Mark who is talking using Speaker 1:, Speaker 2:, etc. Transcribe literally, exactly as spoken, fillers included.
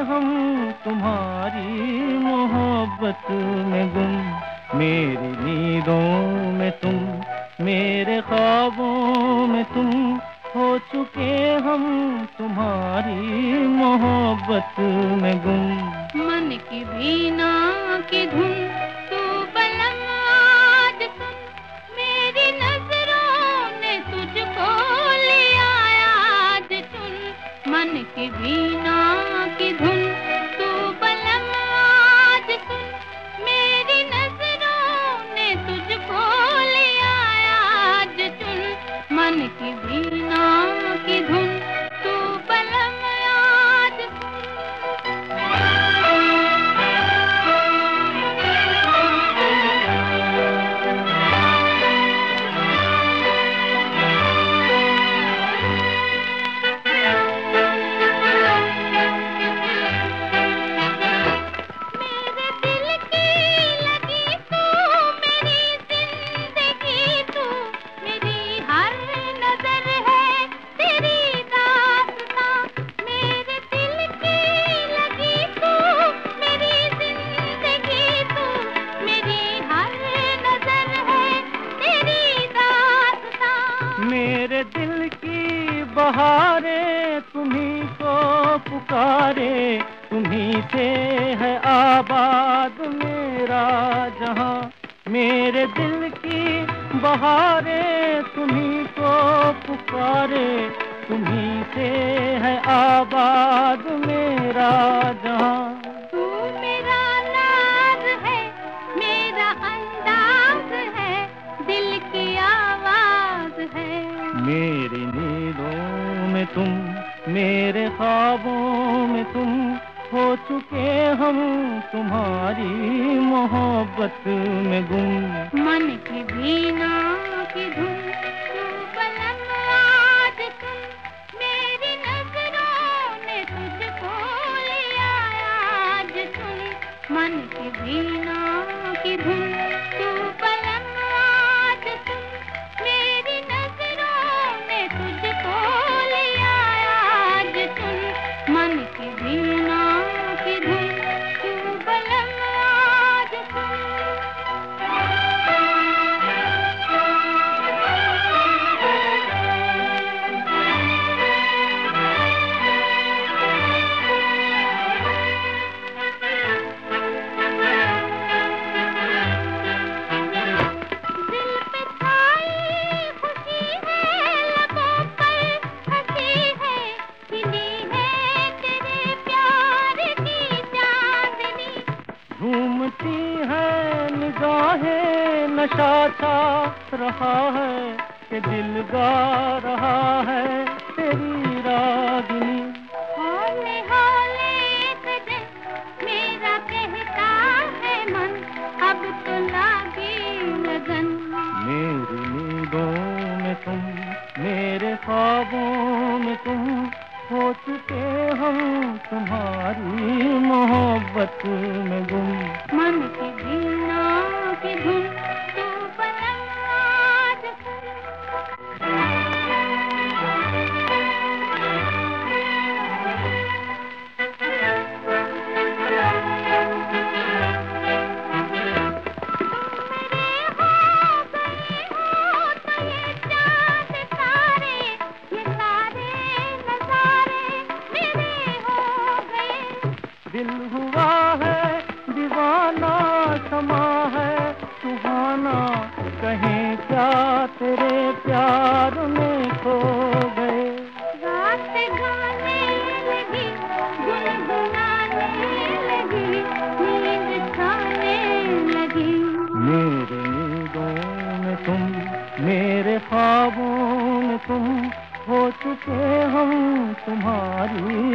Speaker 1: हम तुम्हारी मोहब्बत में गुम। मेरी नींदों में तुम, मेरे ख्वाबों में तुम, हो चुके हम तुम्हारी मोहब्बत में गुम।
Speaker 2: मन की वीणा की धुन तू बलम आज सुन, मेरी नजरों ने तुझको लिया आज चुन। मन की वीणा की धुन तू बलम आज सुन, मेरी नजरों ने तुझको लिया आज चुन। मन की वीणा की धुन तू बलम आज
Speaker 1: मेरे दिल की बहारे तुम्ही को पुकारे, तुम्ही से है आबाद मेरा जहां। मेरे दिल की बहारे तुम्ही को पुकारे, तुम्ही से है आबाद मेरा जहां।
Speaker 2: तू मेरा नाज है, मेरा अंदाज है, दिल की आवाज है।
Speaker 1: मेरी नींदों में तुम, मेरे ख्वाबों में तुम, हो चुके हम तुम्हारी मोहब्बत में गुम।
Speaker 2: मन की वीणा की धुन तू बलम आज सुन, मेरी नजरों ने तुझको लिया आज चुन। मन की वीणा की धुन तू बलम आज सुन, मेरी नजरों ने तुझको लिया आज चुन। मन की वीणा की धुन तू बलम आज सुन।
Speaker 1: झूमती है निगाहें, नशा छा रहा है कि दिल गा रहा है तेरी रागिनी।
Speaker 2: हौले हौले एक दिन मेरा कहता है मन, अब तो लागी लगन।
Speaker 1: मेरी नींदों में तुम, मेरे ख्वाबों में तुम, हो चुके हम तुम्हारी मोहब्बत में गुम।
Speaker 2: मन की वीणा की धुन तू बलम आज
Speaker 1: दिल हुआ है दीवाना, समा है सुहाना, कहीं क्या तेरे प्यार में खो गए।
Speaker 2: रात गाने लगी, गुनगुनाने लगी, नींद खाने लगी।
Speaker 1: मेरी नींदों में तुम, मेरे ख्वाबों में तुम, हो चुके हम तुम्हारी